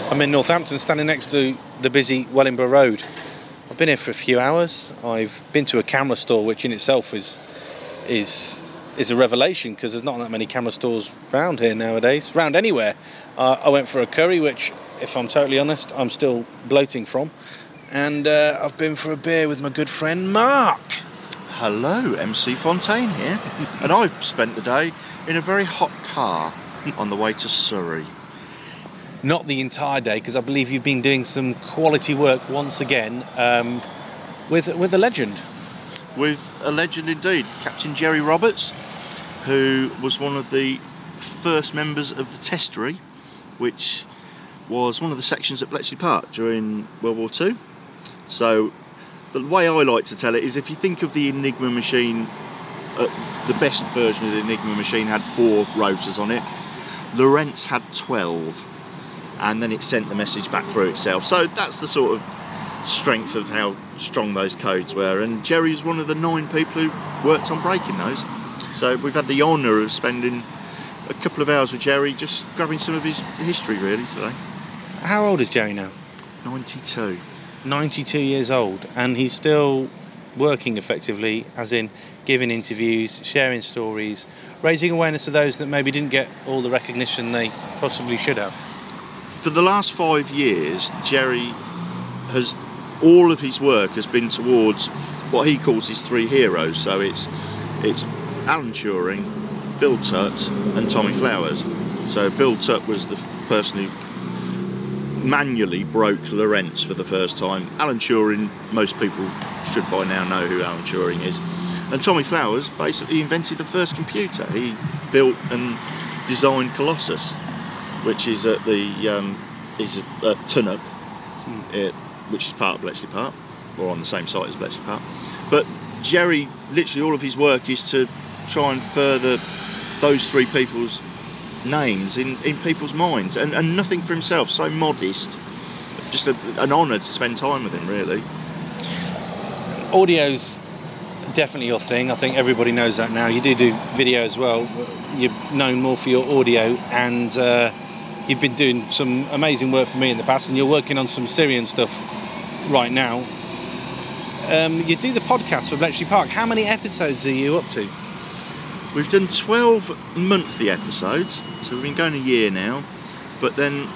I'm in Northampton, standing next to the busy Wellingborough Road. I've been here for a few hours. I've been to a camera store, which in itself is a revelation, because there's not that many camera stores round here nowadays, round anywhere. I went for a curry, which, if I'm totally honest, I'm still bloating from. And I've been for a beer with my good friend Mark. Hello, MC Fontaine here. And I've spent the day in a very hot car on the way to Surrey. Not the entire day, because I believe you've been doing some quality work once again with a legend. With a legend indeed, Captain Jerry Roberts, who was one of the first members of the Testery, which was one of the sections at Bletchley Park during World War II. So the way I like to tell it is, if you think of the Enigma machine, the best version of the Enigma machine had 4 rotors on it. Lorentz had 12. And then it sent the message back through itself. So that's the sort of strength of how strong those codes were. And Jerry was one of the 9 people who worked on breaking those. So we've had the honour of spending a couple of hours with Jerry, just grabbing some of his history really today. How old is Jerry now? 92. 92 years old, and he's still working effectively, as in giving interviews, sharing stories, raising awareness of those that maybe didn't get all the recognition they possibly should have. For the last 5 years, Jerry has, all of his work has been towards what he calls his 3 heroes. So it's Alan Turing, Bill Tutt and Tommy Flowers. So Bill Tutt was the person who manually broke Lorentz for the first time. Alan Turing, most people should by now know who Alan Turing is. And Tommy Flowers basically invented the first computer. He built and designed Colossus, which is at at Tunnock, which is part of Bletchley Park, or on the same site as Bletchley Park. But Jerry, literally all of his work is to try and further those 3 people's names in people's minds, and nothing for himself, so modest. Just an honour to spend time with him, really. Audio's definitely your thing. I think everybody knows that now. You do video as well. You're known more for your audio, and you've been doing some amazing work for me in the past, and you're working on some Syrian stuff right now. You do the podcast for Bletchley Park. How many episodes are you up to? We've done 12 monthly episodes, so we've been going a year now. But then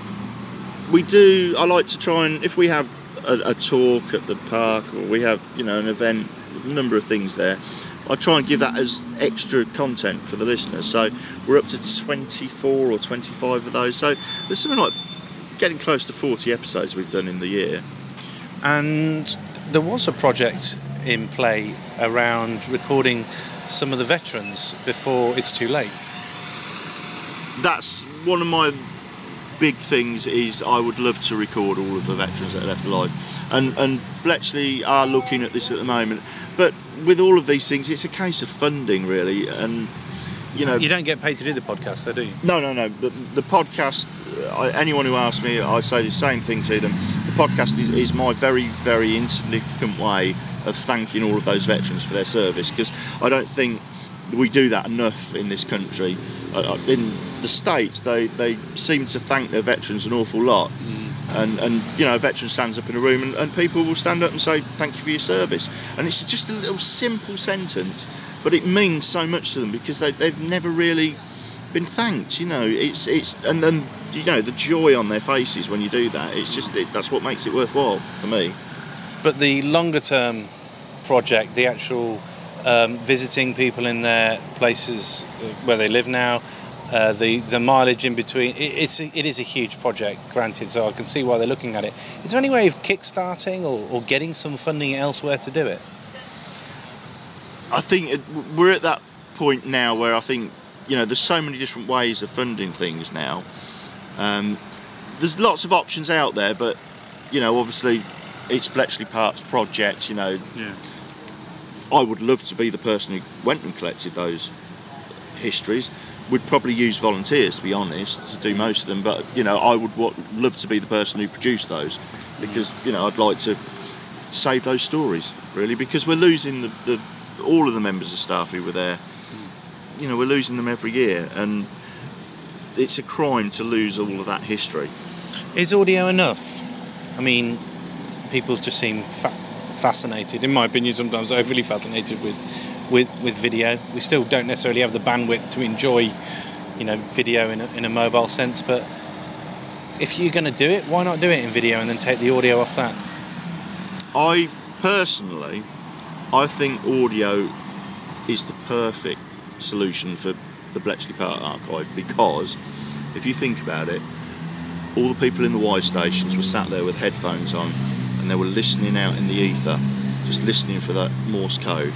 I like to try and, if we have a talk at the park, or we have, an event, a number of things there, I try and give that as extra content for the listeners. So we're up to 24 or 25 of those. So there's something like getting close to 40 episodes we've done in the year. And there was a project in play around recording some of the veterans before it's too late. That's one of my big things, is I would love to record all of the veterans that are left alive. And Bletchley are looking at this at the moment. But with all of these things, it's a case of funding, really. And, You don't get paid to do the podcast, though, do you? No. The podcast, anyone who asks me, I say the same thing to them. The podcast is my very, very insignificant way of thanking all of those veterans for their service, because I don't think we do that enough in this country. In the States, they seem to thank their veterans an awful lot. And a veteran stands up in a room and people will stand up and say, thank you for your service. And it's just a little simple sentence, but it means so much to them, because they've never really been thanked. And then the joy on their faces when you do that, that's what makes it worthwhile for me. But the longer term project, the actual visiting people in their places where they live now, the mileage in between, it is a huge project, granted, so I can see why they're looking at it. Is there any way of kick-starting or getting some funding elsewhere to do it? I think we're at that point now where I think, there's so many different ways of funding things now. There's lots of options out there, but, obviously it's Bletchley Park's project, Yeah. I would love to be the person who went and collected those histories. We'd probably use volunteers, to be honest, to do most of them, but I would love to be the person who produced those, because I'd like to save those stories, really, because we're losing all of the members of staff who were there. We're losing them every year, and it's a crime to lose all of that history. Is audio enough? I mean, people just seem fascinated, in my opinion, sometimes overly fascinated with video. We still don't necessarily have the bandwidth to enjoy, video in a mobile sense. But if you're going to do it, why not do it in video and then take the audio off that? I think audio is the perfect solution for the Bletchley Park archive, because if you think about it, all the people in the wide stations were sat there with headphones on, and they were listening out in the ether, just listening for that Morse code.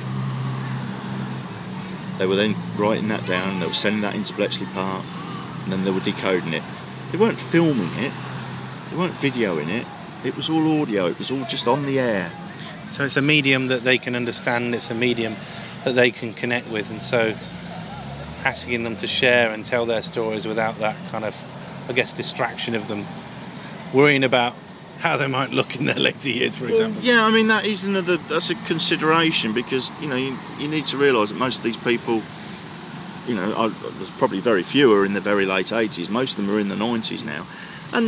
They were then writing that down, they were sending that into Bletchley Park, and then they were decoding it. They weren't filming it, they weren't videoing it, it was all audio, it was all just on the air. So it's a medium that they can understand, it's a medium that they can connect with, and so asking them to share and tell their stories without that kind of, I guess, distraction of them worrying about how they might look in their later years, for example. Yeah, I mean, that's a consideration, because, you need to realise that most of these people, there's probably very few are in the very late 80s, most of them are in the 90s now, and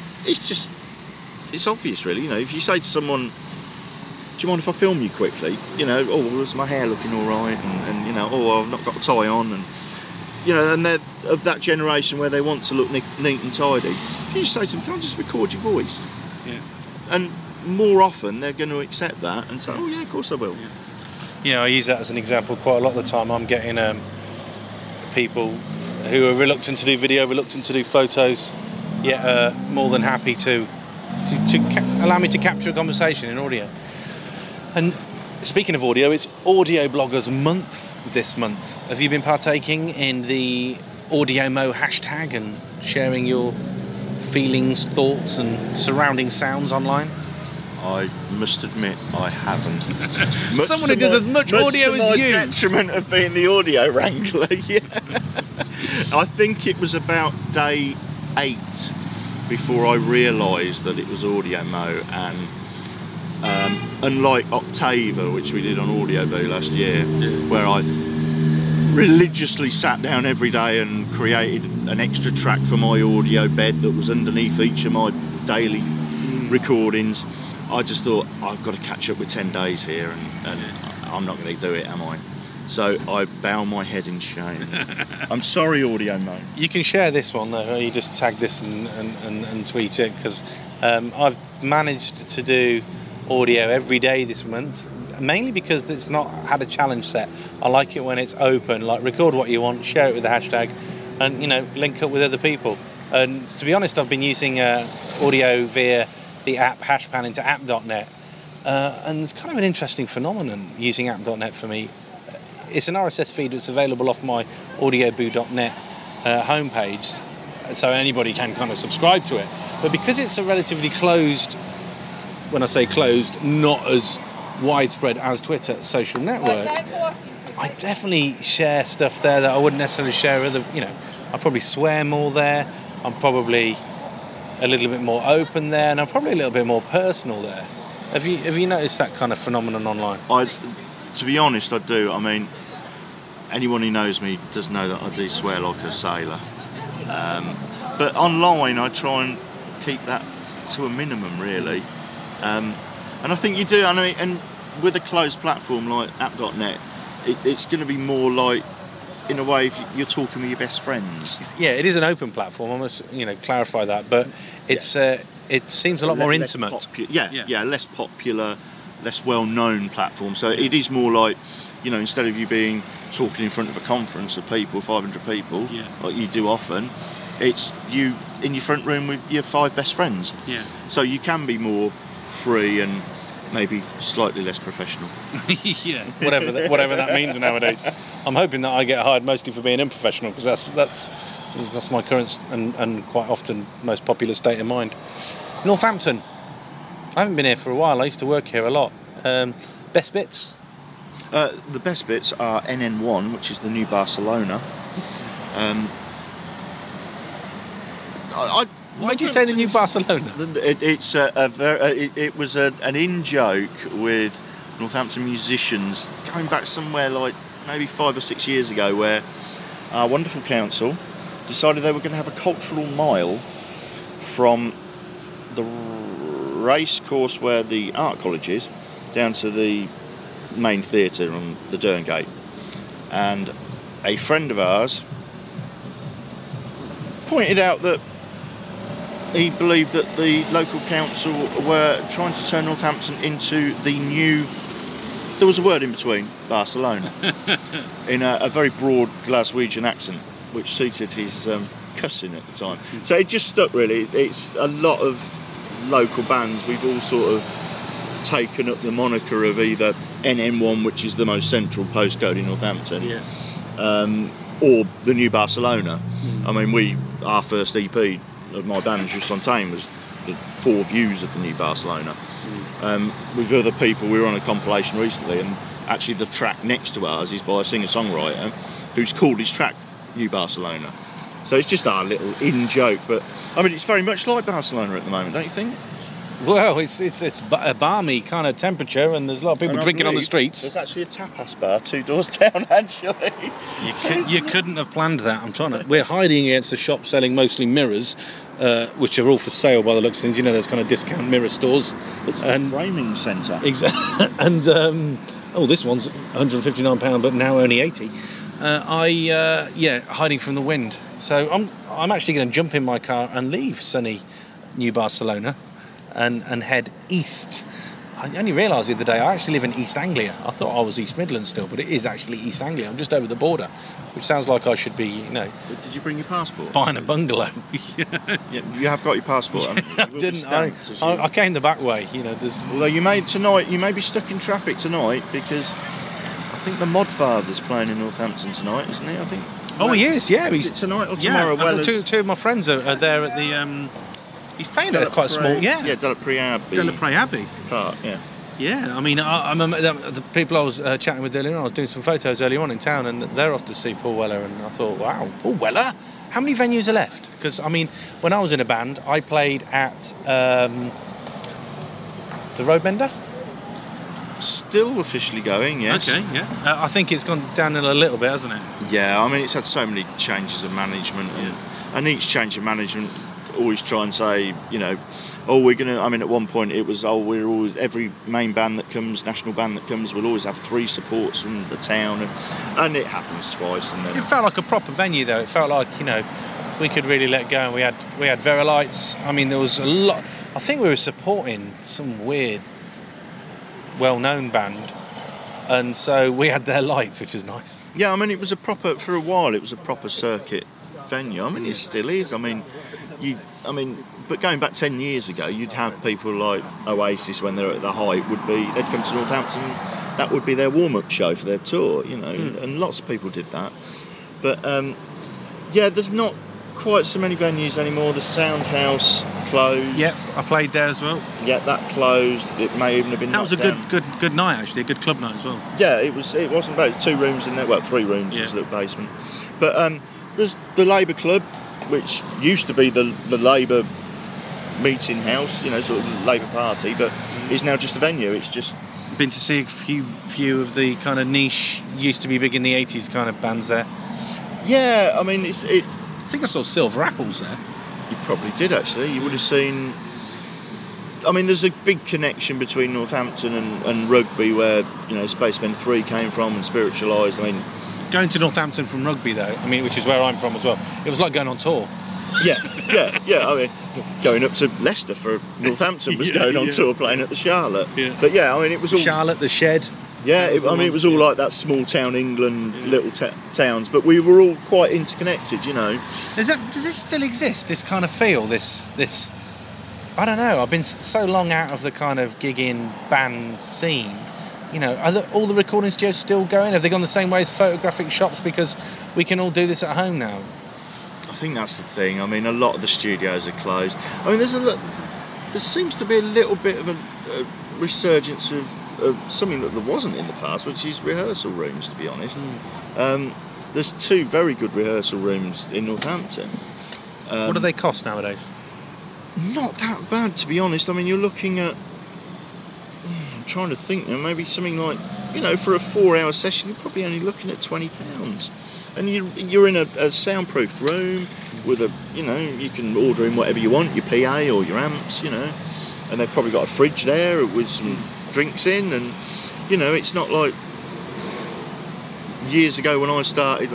it's obvious, really. If you say to someone, do you mind if I film you quickly? Was my hair looking all right? And I've not got a tie on. And, and they're of that generation where they want to look neat and tidy. You just say to them, can I just record your voice? Yeah. And more often they're going to accept that and say, oh yeah, of course I will. Yeah, I use that as an example quite a lot of the time. I'm getting people who are reluctant to do video, reluctant to do photos, yet more than happy to allow me to capture a conversation in audio. And speaking of audio, it's Audio Bloggers Month this month. Have you been partaking in the AudioMo hashtag and sharing your feelings, thoughts and surrounding sounds online? I must admit I haven't. Someone who does as much audio as you. Detriment of being the audio wrangler. Yeah. I think it was about day 8 before I realised that it was AudioMo, and unlike Octava, which we did on AudioBoo last year, where I religiously sat down every day and created an extra track for my audio bed that was underneath each of my daily recordings, I just thought, I've got to catch up with 10 days here, and I'm not going to do it, am I? So I bow my head in shame. I'm sorry, AudioMo. You can share this one though. You just tag this and tweet it, because I've managed to do audio every day this month, mainly because it's not had a challenge set. I like it when it's open, like record what you want, share it with the hashtag, and link up with other people. And to be honest, I've been using audio via the app Hashpan into app.net, and it's kind of an interesting phenomenon using app.net for me. It's an RSS feed that's available off my audioboo.net homepage, so anybody can kind of subscribe to it. But because it's a relatively closed, when I say closed, not as widespread as Twitter social network, I definitely share stuff there that I wouldn't necessarily share with other, I probably swear more there, I'm probably a little bit more open there, and I'm probably a little bit more personal there. Have you noticed that kind of phenomenon online? To be honest, I do. I mean, anyone who knows me does know that I do swear like a sailor. But online, I try and keep that to a minimum, really. And I think you do. And with a closed platform like app.net, it's going to be more like, in a way, if you're talking with your best friends. Yeah, it is an open platform. I must, clarify that. But it's it seems a lot more intimate. Less popular, less well-known platform. So it is more like, instead of you being talking in front of a conference of people, 500 people, like you do often, it's you in your front room with your 5 best friends. Yeah. So you can be more free and maybe slightly less professional. Yeah, whatever that means nowadays. I'm hoping that I get hired mostly for being unprofessional, because that's my current and quite often most popular state of mind. Northampton. I haven't been here for a while. I used to work here a lot. Best bits? The best bits are NN1, which is the new Barcelona. Why did you say the new Barcelona? It was an in-joke with Northampton musicians going back somewhere like maybe 5 or 6 years ago, where our wonderful council decided they were going to have a cultural mile from the race course where the art college is, down to the main theatre on the Derngate. And a friend of ours pointed out that he believed that the local council were trying to turn Northampton into the new, there was a word in between, Barcelona, in a very broad Glaswegian accent, which suited his cussing at the time. So it just stuck, really. It's a lot of local bands. We've all sort of taken up the moniker of either NN1, which is the most central postcode in Northampton, or the New Barcelona. I mean, our first EP of my band, Just Fontaine, was the 4 views of the New Barcelona. With other people, we were on a compilation recently, and actually the track next to ours is by a singer-songwriter who's called his track New Barcelona. So it's just our little in-joke, but I mean, it's very much like Barcelona at the moment, don't you think? Well, it's a balmy kind of temperature, and there's a lot of people drinking on the streets. There's actually a tapas bar 2 doors down, actually. You couldn't have planned that. We're hiding against a shop selling mostly mirrors, which are all for sale by the looks of things. You know, there's kind of discount mirror stores. It's the framing centre. Exactly. And this one's £159, but now only 80. Hiding from the wind. So I'm actually going to jump in my car and leave sunny New Barcelona and head east. I only realised the other day I actually live in East Anglia. I thought I was East Midlands still, but it is actually East Anglia. I'm just over the border, which sounds like I should be, Did you bring your passport? Buying a bungalow. Yeah, you have got your passport. I didn't. I came the back way. Although you may be stuck in traffic tonight because I think the Modfather's playing in Northampton tonight, isn't he? I think. Oh, he is. Yeah, is it tonight or tomorrow? Yeah, two of my friends are there at the. He's playing at quite a small. Yeah, De La Prée Abbey. De La Prée Abbey. Park, yeah. Yeah, I mean, the people I was chatting with earlier on, I was doing some photos earlier on in town, and they're off to see Paul Weller, and I thought, wow, Paul Weller? How many venues are left? Because, I mean, when I was in a band, I played at the Roadbender. Still officially going, yes. Okay, yeah. I think it's gone downhill a little bit, hasn't it? Yeah, I mean, it's had so many changes of management, and each change of management always try and say, at one point it was, we're always, every main band that comes, national band that comes, will always have 3 supports from the town, and it happens twice. And then it felt like a proper venue, though. It felt like, we could really let go, and we had Verilites. I mean, there was a lot. I think we were supporting some weird, well-known band, and so we had their lights, which was nice. Yeah, I mean, for a while it was a proper circuit venue. I mean, it still is. But going back 10 years ago, you'd have people like Oasis, when they're at the height, they'd come to Northampton, that would be their warm-up show for their tour, and lots of people did that. But there's not quite so many venues anymore. The Soundhouse closed. Yep, I played there as well. Yeah, that closed. It may even have been. That was a good night, actually, a good club night as well. Yeah, it was. It wasn't bad. 2 rooms in there. Well, 3 rooms. Yeah. There's a little basement. But there's the Labour Club, which used to be the Labour meeting house, sort of Labour Party, but is now just a venue. It's just been to see a few of the kind of niche, used to be big in the 80s kind of bands there. Yeah, I mean, I think I saw Silver Apples there. You probably did, actually. You would have seen. I mean, there's a big connection between Northampton and Rugby, where Spacemen 3 came from, and Spiritualised. I mean, going to Northampton from Rugby, though, which is where I'm from as well, it was like going on tour. Yeah. I mean, going up to Leicester for Northampton was going on tour, playing at the Charlotte. Yeah. But I mean, it was all Charlotte, the Shed. Yeah, it was all like that small town England, little towns, but we were all quite interconnected, Does this still exist? This kind of feel, this. I don't know. I've been so long out of the kind of gigging band scene. Are all the recording studios still going? Have they gone the same way as photographic shops because we can all do this at home now? I think that's the thing. I mean, a lot of the studios are closed. I mean, there seems to be a little bit of a resurgence of something that there wasn't in the past, which is rehearsal rooms, to be honest. There's 2 very good rehearsal rooms in Northampton. What do they cost nowadays? Not that bad, to be honest. I mean, you're looking at... I'm trying to think, maybe something like, for a 4-hour session, you're probably only looking at £20. and you're in a soundproofed room with you can order in whatever you want, your PA or your amps, and they've probably got a fridge there with some drinks in, and it's not like years ago when I started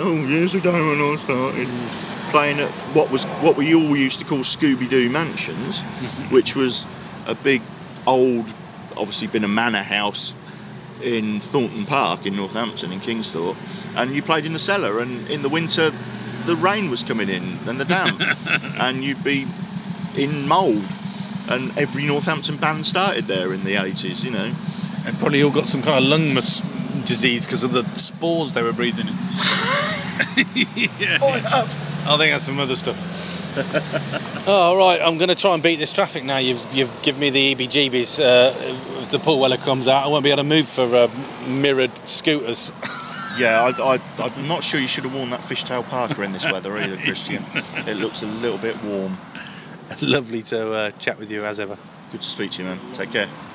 playing at what we all used to call Scooby-Doo Mansions, which was a big old, obviously been a manor house in Thornton Park in Northampton, in Kingsthorpe, and you played in the cellar, and in the winter the rain was coming in and the damp and you'd be in mould, and every Northampton band started there in the 80s, And probably all got some kind of lung disease because of the spores they were breathing in. Yeah. Oh, I have. I think that's some other stuff. Oh, right, I'm going to try and beat this traffic now. You've given me the EBGBs. If the Paul Weller comes out, I won't be able to move for mirrored scooters. Yeah, I'm not sure you should have worn that fishtail parka in this weather either, Christian. It looks a little bit warm. Lovely to chat with you as ever. Good to speak to you, man. Take care.